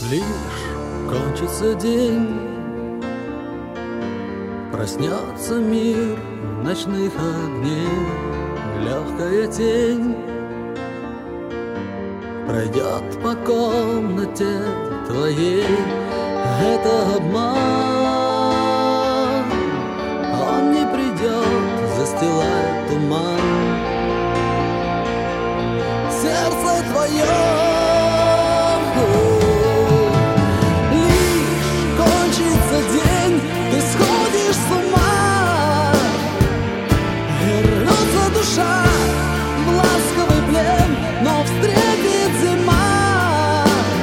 Лишь кончится день, проснется мир ночных огней, легкая тень пройдет по комнате твоей. Это обман, он не придет, застилает туман. Сердце твое ты сходишь с ума, вернется душа в ласковый плен, но встретит зима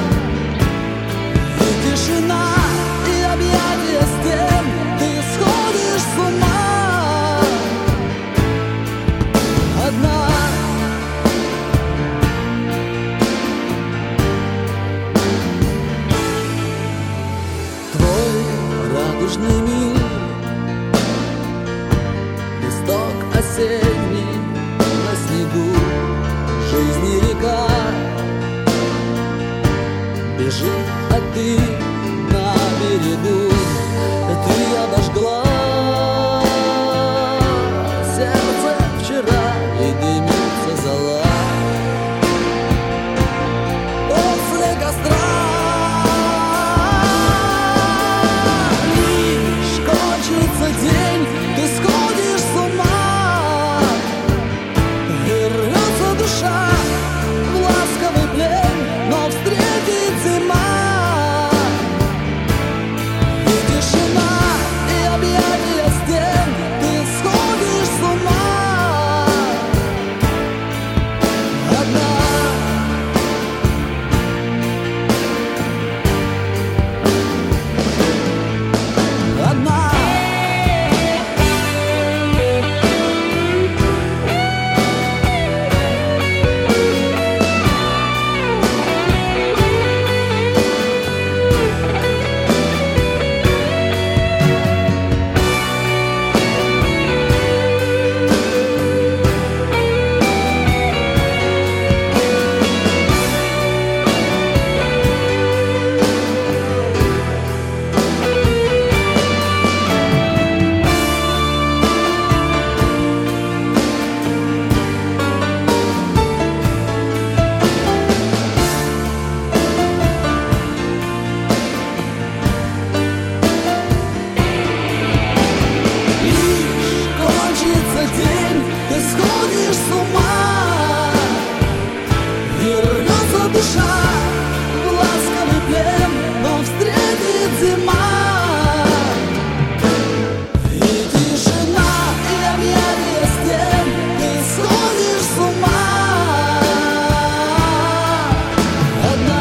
и тишина, и объятия стен. Ты сходишь с ума одна. Радужный мир, листок осенний на снегу, жизни река бежит, а ты на берегу. Ты обожгла сердце вчера, и дымится зола после костра. День, ты сходишь с ума, вернется душа в ласковый плен, но встретит зима и тишина, и объятия стен. Ты сходишь с ума одна. Душа в ласковый плен, но встретит зима и тишина, и объятия стен. Ты сходишь с ума одна.